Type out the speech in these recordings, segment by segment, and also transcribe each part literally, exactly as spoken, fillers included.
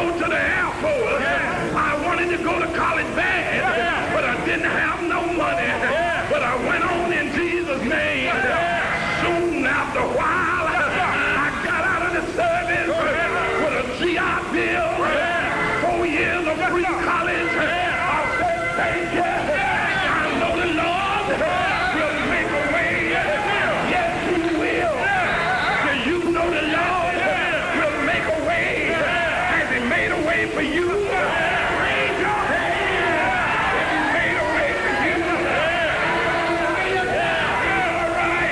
go to the airport. I wanted to go to college bad, but I didn't have no money. But I went on in Jesus' name. Soon after a while, I got out of the service with a G I Bill, four years of free college. I said, thank you. I know the Lord will make a way. Yes, he will. Do you know the Lord will make a way? Has he made a way for you? Raise your hand if he made a way for you. All right.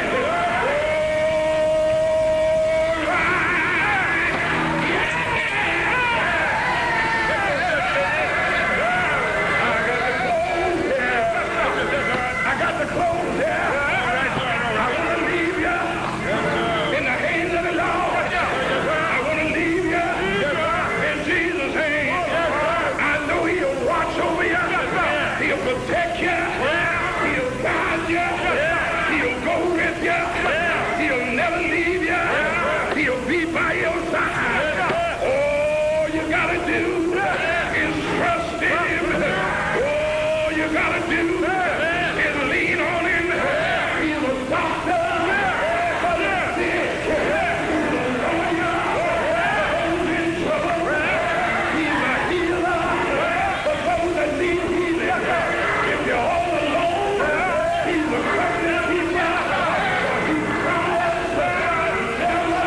I got the clothes there. I want to leave you in the hands of the Lord. I want to leave you in Jesus' hands. I know he'll watch over you. He'll protect you. He'll guide you. He'll go with you. He'll never leave you. He'll be by your side. All you got to do is trust in him. All you got to do is lean on him. He's a doctor for the sick. He's a lawyer for those in trouble. He's a healer for those that need healing. If you're all alone, he's a covenant keeper. He's promised to never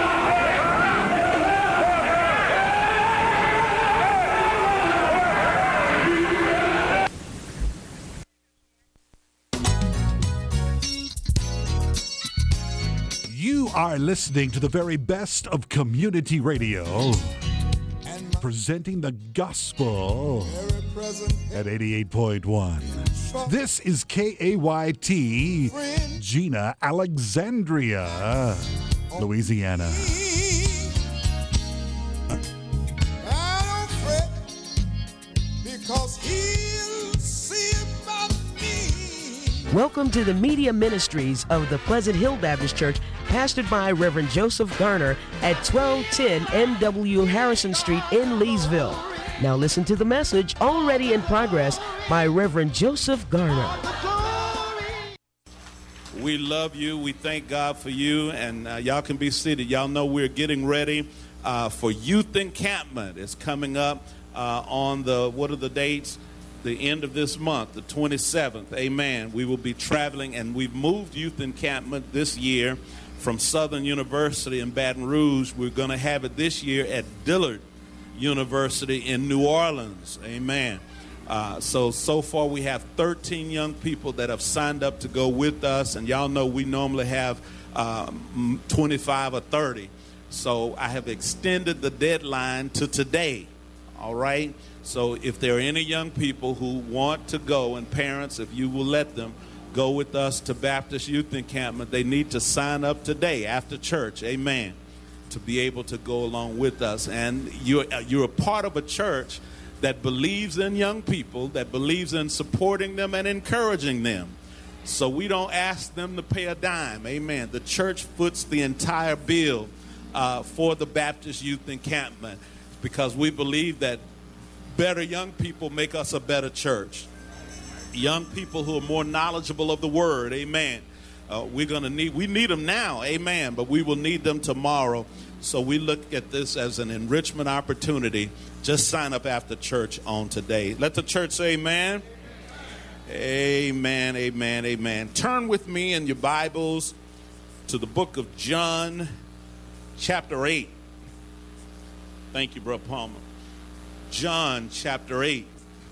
You are listening to the very best of community radio, presenting the gospel at eighty-eight point one. This is K A Y T, Gina, Alexandria, Louisiana. I don't fret, because he'll see about me. Welcome to the media ministries of the Pleasant Hill Baptist Church, pastored by Reverend Joseph Garner at twelve ten N W Harrison Street in Leesville. Now listen to the message already in progress by Reverend Joseph Garner. We love you. We thank God for you. And uh, y'all can be seated. Y'all know we're getting ready uh, for youth encampment. It's coming up uh, on the, what are the dates? The end of this month, the twenty-seventh. Amen. We will be traveling, and we've moved youth encampment this year from Southern University in Baton Rouge. We're going to have it this year at Dillard University in New Orleans. Amen. Uh, so, so far we have thirteen young people that have signed up to go with us. And y'all know we normally have um, twenty-five or thirty. So I have extended the deadline to today. All right. So if there are any young people who want to go, and parents, if you will let them go with us to Baptist Youth Encampment, they need to sign up today after church. Amen. To be able to go along with us. And you're, you're a part of a church that believes in young people, that believes in supporting them and encouraging them. So we don't ask them to pay a dime. Amen. The church foots the entire bill uh, for the Baptist Youth Encampment, because we believe that better young people make us a better church. Young people who are more knowledgeable of the word. Amen. Uh, we're going to need, we need them now. Amen. But we will need them tomorrow. So we look at this as an enrichment opportunity. Just sign up after church on today. Let the church say amen. Amen, amen, amen. Turn with me in your Bibles to the book of John, chapter eight. Thank you, Brother Palmer. John, chapter eight,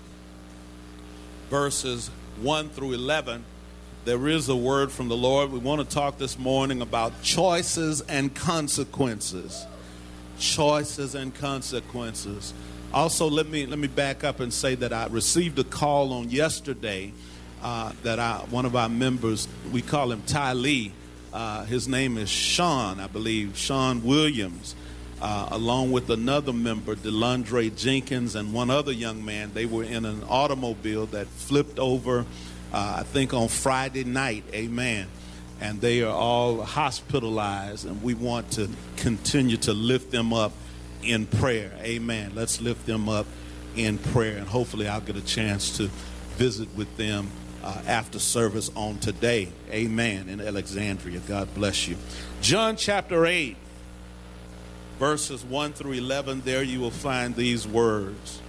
verses one through eleven. There is a word from the Lord. We want to talk this morning about choices and consequences. Choices and consequences. Also, let me let me back up and say that I received a call on yesterday uh, that I, one of our members, we call him Ty Lee. Uh, his name is Sean, I believe, Sean Williams, uh, along with another member, DeLandre Jenkins, and one other young man. They were in an automobile that flipped over, uh, I think, on Friday night. Amen. And they are all hospitalized, and we want to continue to lift them up in prayer. Amen. Let's lift them up in prayer, and hopefully I'll get a chance to visit with them uh, after service on today. Amen. In Alexandria. God bless you. John chapter eight, verses one through eleven. There you will find these words.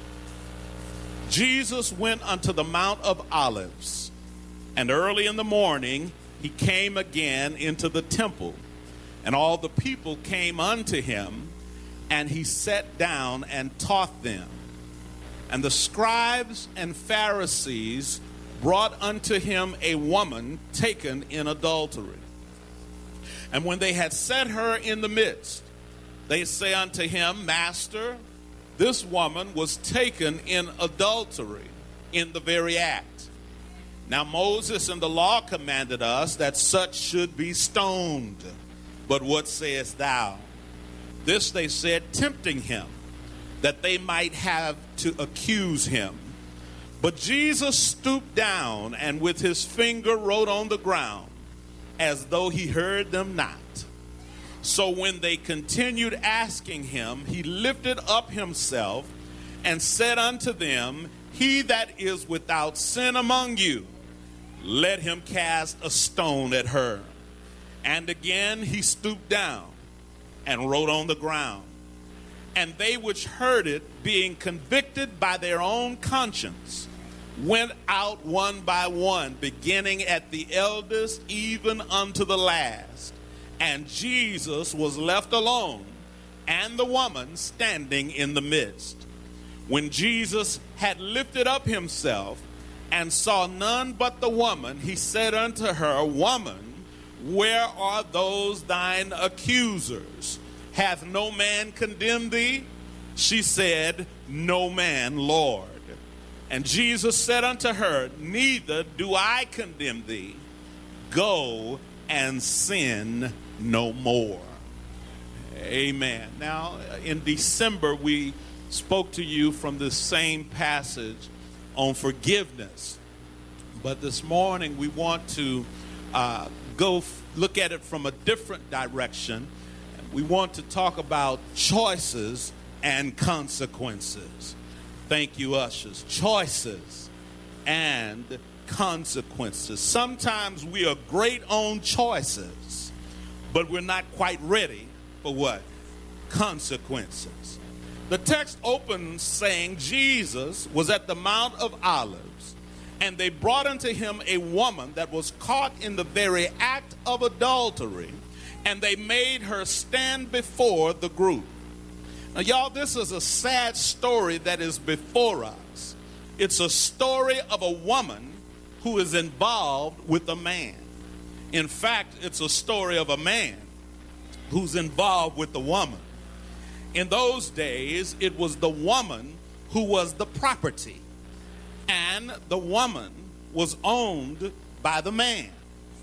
Jesus went unto the Mount of Olives, and early in the morning he came again into the temple, and all the people came unto him, and he sat down and taught them. And the scribes and Pharisees brought unto him a woman taken in adultery. And when they had set her in the midst, they say unto him, Master, this woman was taken in adultery, in the very act. Now Moses in the law commanded us that such should be stoned. But what sayest thou? This they said, tempting him, that they might have to accuse him. But Jesus stooped down and with his finger wrote on the ground, as though he heard them not. So when they continued asking him, he lifted up himself and said unto them, He that is without sin among you, let him cast a stone at her. And again he stooped down and wrote on the ground. And they which heard it, being convicted by their own conscience, went out one by one, beginning at the eldest even unto the last. And Jesus was left alone, and the woman standing in the midst. When Jesus had lifted up himself and saw none but the woman, he said unto her, Woman, where are those thine accusers? Hath no man condemned thee? She said, No man, Lord. And Jesus said unto her, Neither do I condemn thee. Go and sin no more. Amen. Now, in December, we spoke to you from this same passage on forgiveness. But this morning, we want to uh, go f- look at it from a different direction. We want to talk about choices and consequences. Thank you, ushers. Choices and consequences. Sometimes we are great on choices, but we're not quite ready for what? Consequences. The text opens saying Jesus was at the Mount of Olives, and they brought unto him a woman that was caught in the very act of adultery, and they made her stand before the group. Now, y'all, this is a sad story that is before us. It's a story of a woman who is involved with a man. In fact, it's a story of a man who's involved with the woman. In those days, it was the woman who was the property, and the woman was owned by the man.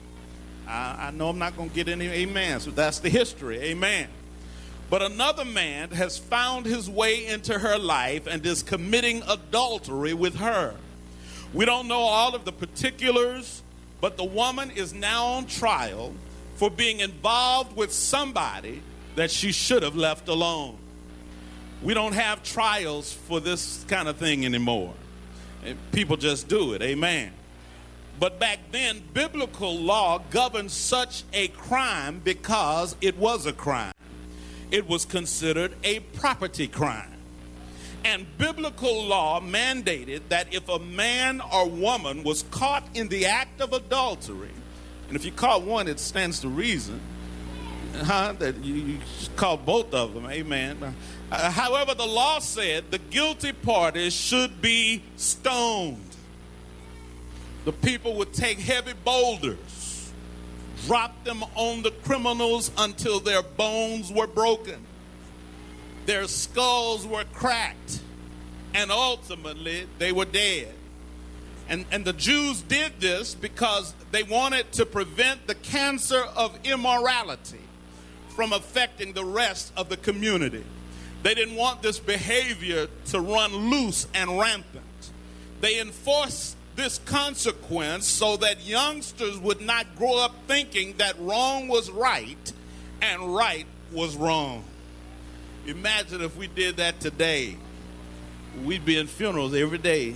I, I know I'm not going to get any amens, but that's the history. Amen. But another man has found his way into her life and is committing adultery with her. We don't know all of the particulars, but the woman is now on trial for being involved with somebody that she should have left alone. We don't have trials for this kind of thing anymore. People just do it. Amen. But back then, biblical law governed such a crime because it was a crime. It was considered a property crime. And biblical law mandated that if a man or woman was caught in the act of adultery, and if you caught one, it stands to reason, huh, that you, you caught both of them, amen. Uh, however, the law said the guilty parties should be stoned. The people would take heavy boulders, drop them on the criminals until their bones were broken, their skulls were cracked, and ultimately they were dead. And, and the Jews did this because they wanted to prevent the cancer of immorality from affecting the rest of the community. They didn't want this behavior to run loose and rampant. They enforced this consequence so that youngsters would not grow up thinking that wrong was right and right was wrong. Imagine if we did that today. We'd be in funerals every day.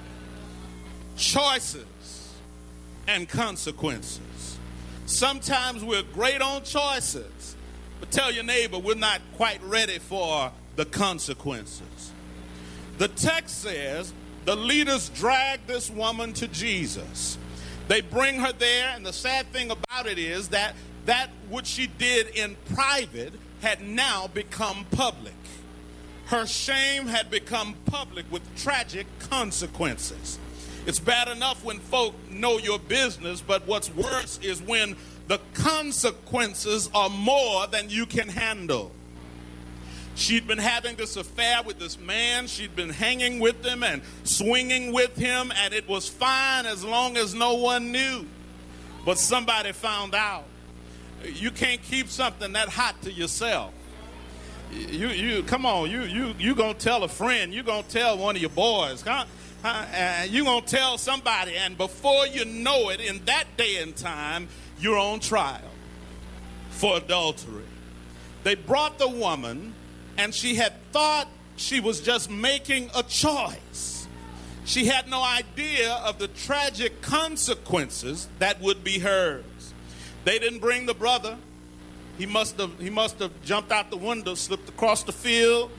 Choices and consequences. Sometimes we're great on choices, but tell your neighbor we're not quite ready for the consequences. The text says the leaders drag this woman to Jesus. They bring her there, and the sad thing about it is that that which she did in private had now become public. Her shame had become public with tragic consequences. It's bad enough when folk know your business, but what's worse is when the consequences are more than you can handle. She'd been having this affair with this man. She'd been hanging with him and swinging with him, and it was fine as long as no one knew. But somebody found out. You can't keep something that hot to yourself. You, you, come on, you, you, you gonna tell a friend. You gonna tell one of your boys. Huh? Huh? And you gonna tell somebody, and before you know it, in that day and time, you're on trial for adultery. They brought the woman, and she had thought she was just making a choice. She had no idea of the tragic consequences that would be hers. They didn't bring the brother. He must have, he must have jumped out the window, slipped across the field,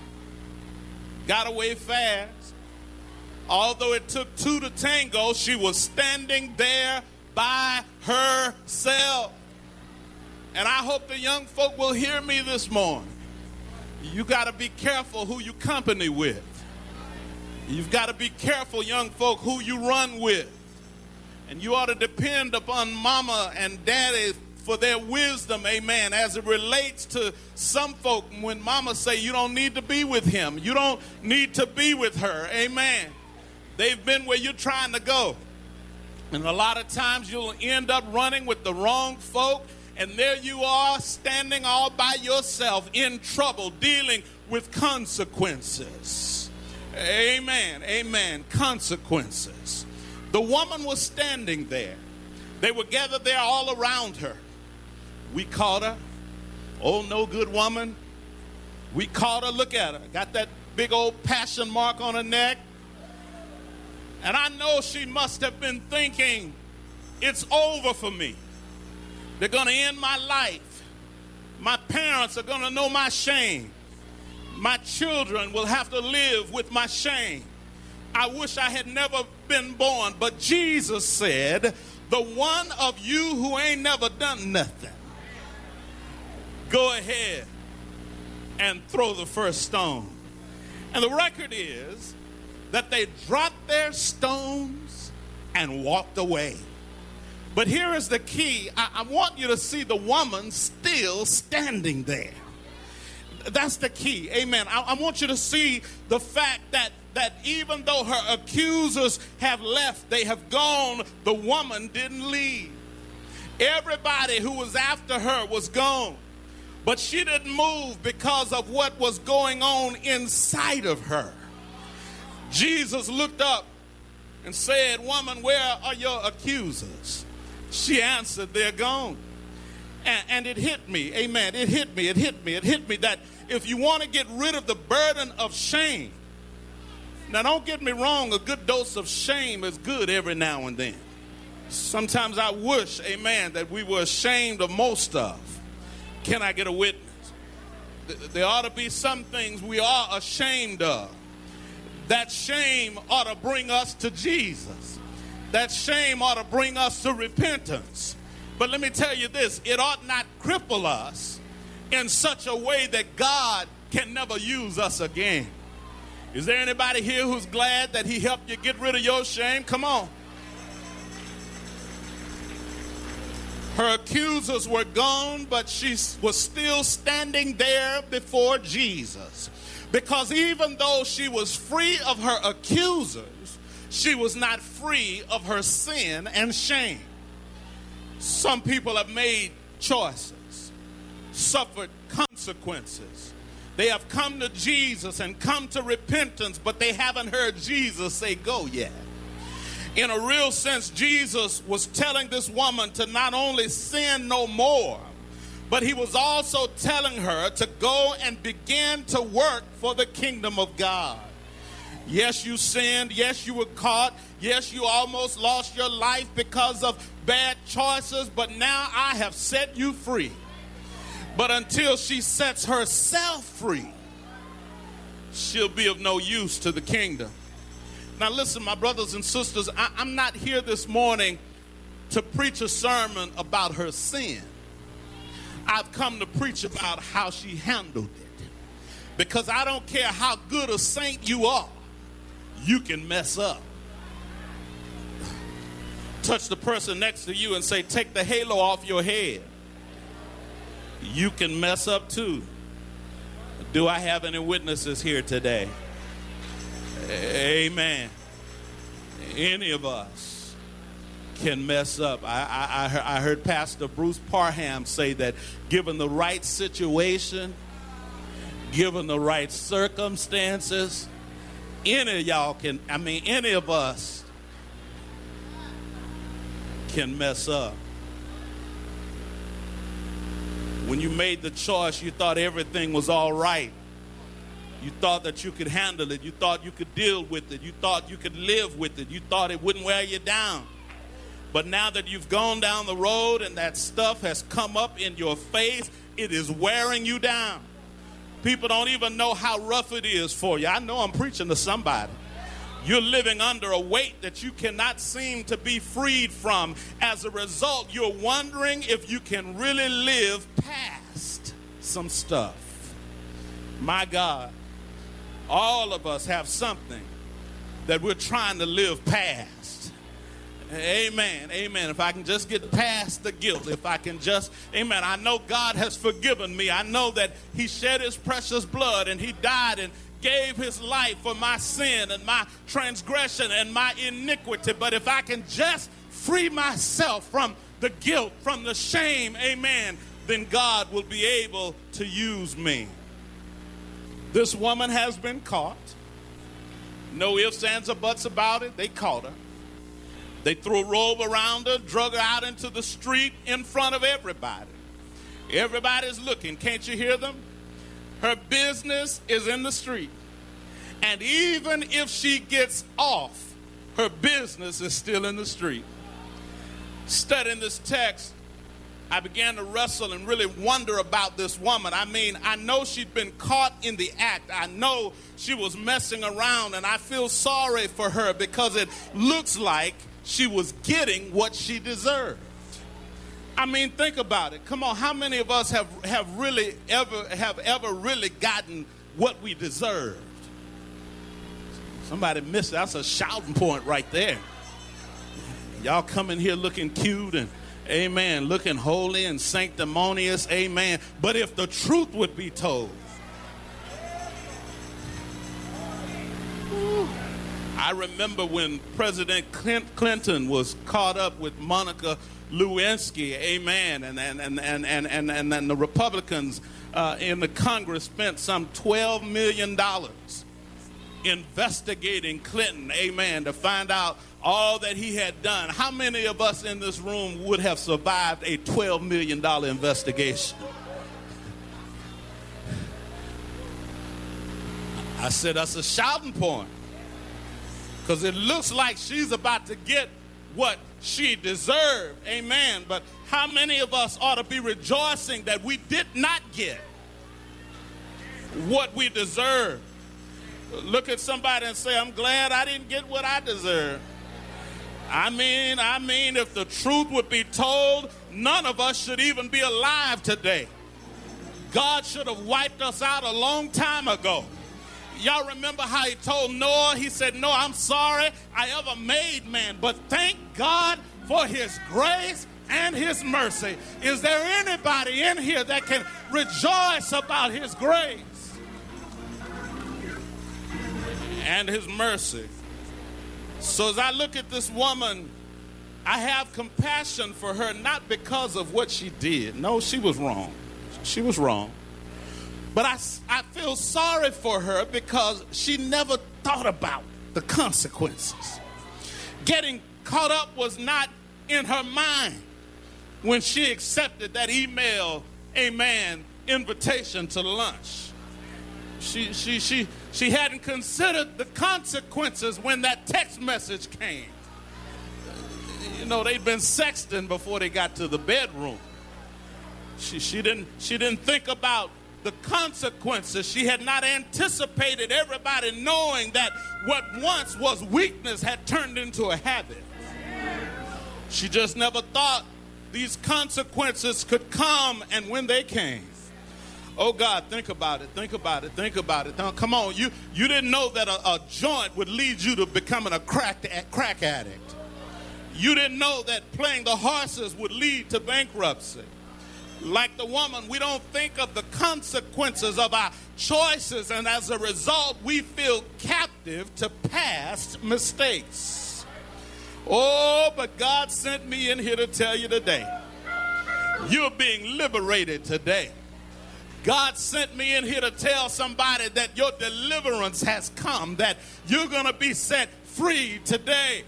got away fast. Although it took two to tango, she was standing there by herself. And I hope the young folk will hear me this morning. You got to be careful who you company with. You've got to be careful, young folk, who you run with. And you ought to depend upon mama and daddy for their wisdom, amen, as it relates to some folk. When mama say you don't need to be with him, you don't need to be with her, amen. They've been where you're trying to go. And a lot of times you'll end up running with the wrong folk, and there you are standing all by yourself in trouble, dealing with consequences. Amen, amen, consequences. The woman was standing there. They were gathered there all around her. We caught her. Oh, no good woman. We caught her. Look at her. Got that big old passion mark on her neck. And I know she must have been thinking, it's over for me. They're going to end my life. My parents are going to know my shame. My children will have to live with my shame. I wish I had never been born. But Jesus said, the one of you who ain't never done nothing, go ahead and throw the first stone. And the record is that they dropped their stones and walked away. But here is the key. I, I want you to see the woman still standing there. That's the key. Amen. I, I want you to see the fact that that even though her accusers have left, they have gone, the woman didn't leave. Everybody who was after her was gone. But she didn't move because of what was going on inside of her. Jesus looked up and said, woman, where are your accusers? She answered, they're gone. And, and it hit me, amen, it hit me, it hit me, it hit me that if you want to get rid of the burden of shame, now don't get me wrong, a good dose of shame is good every now and then. Sometimes I wish, amen, that we were ashamed of most of. Can I get a witness? There ought to be some things we are ashamed of. That shame ought to bring us to Jesus. That shame ought to bring us to repentance. But let me tell you this, it ought not cripple us in such a way that God can never use us again. Is there anybody here who's glad that he helped you get rid of your shame? Come on. Her accusers were gone, but she was still standing there before Jesus. Because even though she was free of her accusers, she was not free of her sin and shame. Some people have made choices, suffered consequences. They have come to Jesus and come to repentance, but they haven't heard Jesus say go yet. In a real sense, Jesus was telling this woman to not only sin no more, But he was also telling her to go and begin to work for the kingdom of God. Yes, you sinned. Yes, you were caught. Yes, you almost lost your life because of bad choices. But now I have set you free. But until she sets herself free, she'll be of no use to the kingdom. Now listen, my brothers and sisters, I, I'm not here this morning to preach a sermon about her sin. I've come to preach about how she handled it. Because I don't care how good a saint you are, you can mess up. Touch the person next to you and say, take the halo off your head. You can mess up too. Do I have any witnesses here today? Amen. Any of us can mess up. I, I, I heard Pastor Bruce Parham say that given the right situation, given the right circumstances, any of y'all can, I mean, any of us can mess up. When you made the choice, you thought everything was all right. You thought that you could handle it. You thought you could deal with it. You thought you could live with it. You thought it wouldn't wear you down. But now that you've gone down the road and that stuff has come up in your face, it is wearing you down. People don't even know how rough it is for you. I know I'm preaching to somebody. You're living under a weight that you cannot seem to be freed from. As a result, you're wondering if you can really live past some stuff. My God, all of us have something that we're trying to live past. Amen, amen. If I can just get past the guilt, if I can just, amen, I know God has forgiven me. I know that he shed his precious blood and he died and gave his life for my sin and my transgression and my iniquity. But if I can just free myself from the guilt, from the shame, amen, then God will be able to use me. This woman has been caught. No ifs, ands, or buts about it. They caught her. They threw a robe around her, drug her out into the street in front of everybody. Everybody's looking. Can't you hear them? Her business is in the street. And even if she gets off, her business is still in the street. Studying this text, I began to wrestle and really wonder about this woman. I mean, I know she'd been caught in the act. I know she was messing around, and I feel sorry for her because it looks like she was getting what she deserved. I mean, think about it. Come on, how many of us have, have really ever have ever really gotten what we deserved? Somebody missed it. That's a shouting point right there. Y'all come in here looking cute and, amen, looking holy and sanctimonious, amen. But if the truth would be told, I remember when President Clinton was caught up with Monica Lewinsky, amen, and and and and and and, and, and the Republicans uh, in the Congress spent some twelve million dollars investigating Clinton, amen, to find out all that he had done. How many of us in this room would have survived a twelve million dollars investigation? I said that's a shouting point, because it looks like she's about to get what she deserved, amen. But how many of us ought to be rejoicing that we did not get what we deserve? Look at somebody and say, I'm glad I didn't get what I deserve. I mean, I mean, if the truth would be told, none of us should even be alive today. God should have wiped us out a long time ago. Y'all remember how he told Noah, he said, Noah, I'm sorry I ever made man, but thank God for his grace and his mercy. Is there anybody in here that can rejoice about his grace and his mercy? So as I look at this woman, I have compassion for her, not because of what she did. No, she was wrong. She was wrong. But I, I feel sorry for her because she never thought about the consequences. Getting caught up was not in her mind when she accepted that email, amen, invitation to lunch. She, she, she, she hadn't considered the consequences when that text message came. You know, they'd been sexting before they got to the bedroom. She, she, didn't, she didn't think about the consequences. She had not anticipated everybody knowing that what once was weakness had turned into a habit. She just never thought these consequences could come, and when they came, oh God, think about it, think about it, think about it. Now, come on, you, you didn't know that a, a joint would lead you to becoming a crack, a crack addict. You didn't know that playing the horses would lead to bankruptcy. Like the woman, we don't think of the consequences of our choices, and as a result, we feel captive to past mistakes. Oh, but God sent me in here to tell you today, you're being liberated today. God sent me in here to tell somebody that your deliverance has come, that you're going to be set free today.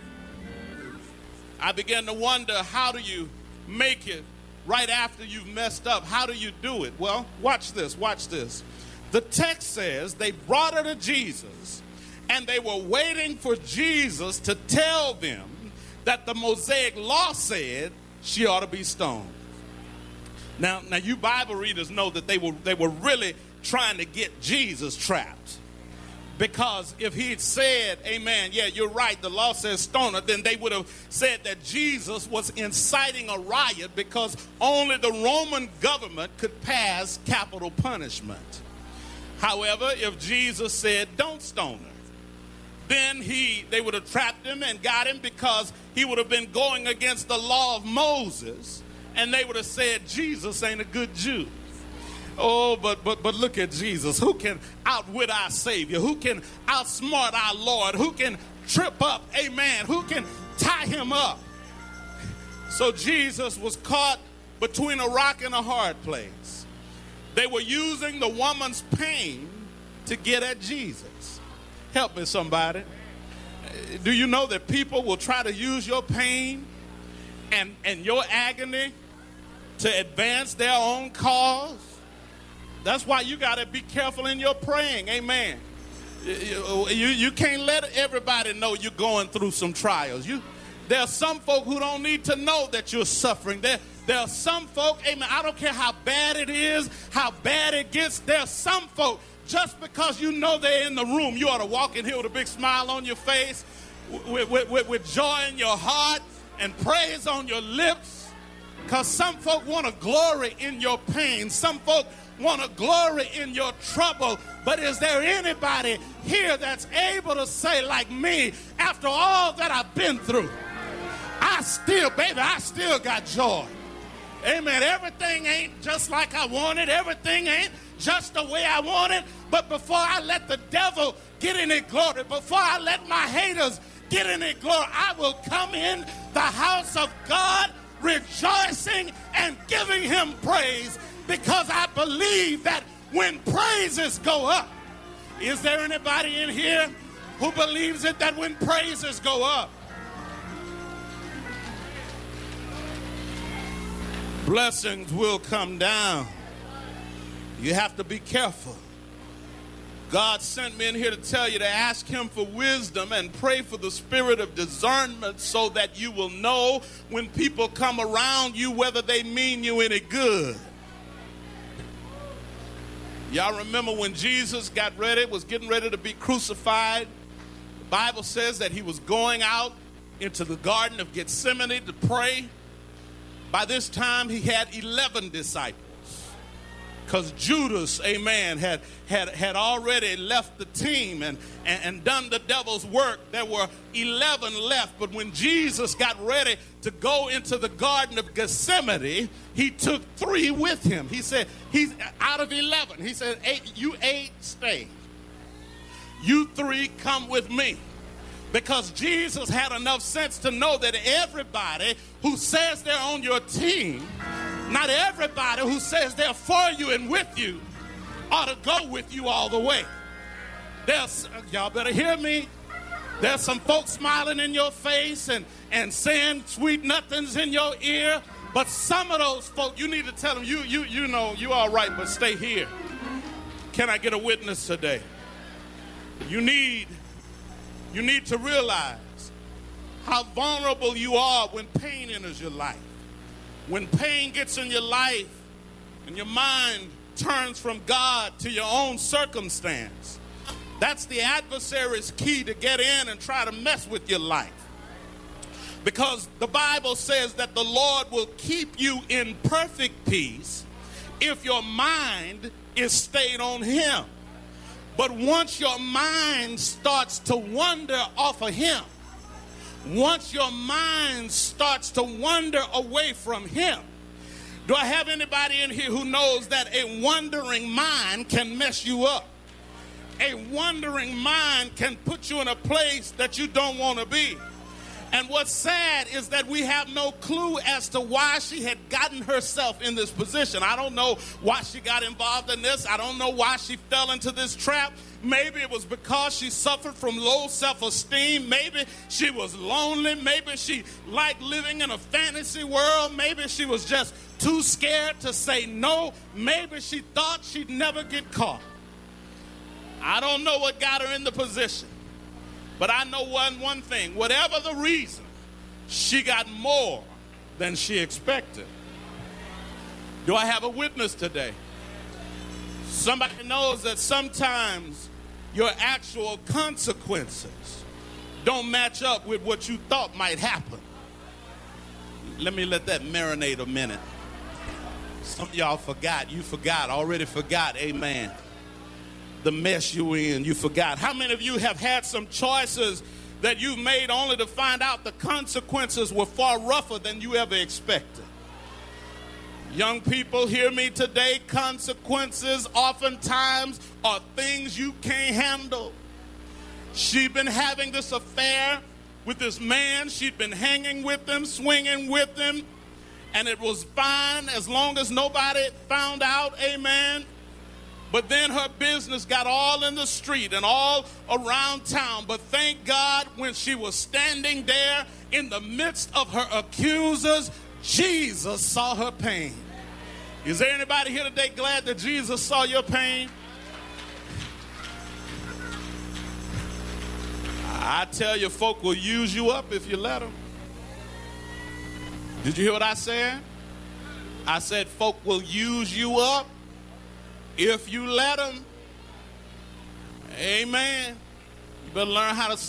I began to wonder, how do you make it right after you've messed up? How do you do it? Well, watch this, watch this. The text says they brought her to Jesus, and they were waiting for Jesus to tell them that the Mosaic law said she ought to be stoned. Now, now you Bible readers know that they were, they were really trying to get Jesus trapped. Because if he had said, amen, yeah, you're right, the law says stone her, then they would have said that Jesus was inciting a riot because only the Roman government could pass capital punishment. However, if Jesus said, don't stone her, then he, they would have trapped him and got him because he would have been going against the law of Moses, and they would have said, Jesus ain't a good Jew. Oh, but but but look at Jesus. Who can outwit our Savior? Who can outsmart our Lord? Who can trip up, amen? Who can tie him up? So Jesus was caught between a rock and a hard place. They were using the woman's pain to get at Jesus. Help me, somebody. Do you know that people will try to use your pain and, and your agony to advance their own cause? That's why you got to be careful in your praying. Amen. You, you, you can't let everybody know you're going through some trials. You, there are some folk who don't need to know that you're suffering. There, there are some folk, amen, I don't care how bad it is, how bad it gets. There are some folk, just because you know they're in the room, you ought to walk in here with a big smile on your face, with, with, with, with joy in your heart and praise on your lips. Because some folk want to glory in your pain. Some folk want to glory in your trouble. But is there anybody here that's able to say, like me, after all that I've been through, I still, baby, I still got joy. Amen. Everything ain't just like I wanted. Everything ain't just the way I wanted. But before I let the devil get any glory, before I let my haters get any glory, I will come in the house of God rejoicing and giving him praise, because I believe that when praises go up, is there anybody in here who believes it, that when praises go up, blessings will come down? You have to be careful. God sent me in here to tell you to ask him for wisdom and pray for the spirit of discernment, so that you will know when people come around you whether they mean you any good. Y'all remember when Jesus got ready, was getting ready to be crucified? The Bible says that he was going out into the Garden of Gethsemane to pray. By this time, he had eleven disciples, because Judas, amen, had, had, had already left the team and, and, and done the devil's work. There were eleven left. But when Jesus got ready to go into the Garden of Gethsemane, he took three with him. He said, he's out of eleven. He said, eight, you eight, stay. You three, come with me. Because Jesus had enough sense to know that everybody who says they're on your team, not everybody who says they're for you and with you, ought to go with you all the way. There's, y'all better hear me. There's some folks smiling in your face and, and saying sweet nothings in your ear, But some of those folk, you need to tell them, you, you, you know, you all right, but stay here. Can I get a witness today? You need, you need to realize how vulnerable you are when pain enters your life. When pain gets in your life and your mind turns from God to your own circumstance, that's the adversary's key to get in and try to mess with your life. Because the Bible says that the Lord will keep you in perfect peace if your mind is stayed on him. But once your mind starts to wander off of him, once your mind starts to wander away from him, do I have anybody in here who knows that a wandering mind can mess you up? A wandering mind can put you in a place that you don't want to be. And what's sad is that we have no clue as to why she had gotten herself in this position. I don't know why she got involved in this. I don't know why she fell into this trap. Maybe it was because she suffered from low self-esteem. Maybe she was lonely. Maybe she liked living in a fantasy world. Maybe she was just too scared to say no. Maybe she thought she'd never get caught. I don't know what got her in the position. But I know one, one thing, whatever the reason, she got more than she expected. Do I have a witness today? Somebody knows that sometimes your actual consequences don't match up with what you thought might happen. Let me let that marinate a minute. Some of y'all forgot, you forgot, already forgot, amen. The mess you in, you forgot. How many of you have had some choices that you've made only to find out the consequences were far rougher than you ever expected? Young people, hear me today. Consequences oftentimes are things you can't handle. She'd been having this affair with this man. She'd been hanging with him, swinging with him, and it was fine as long as nobody found out, amen. But then her business got all in the street and all around town. But thank God when she was standing there in the midst of her accusers, Jesus saw her pain. Is there anybody here today glad that Jesus saw your pain? I tell you, folk will use you up if you let them. Did you hear what I said? I said folk will use you up if you let them. Amen. You better learn how to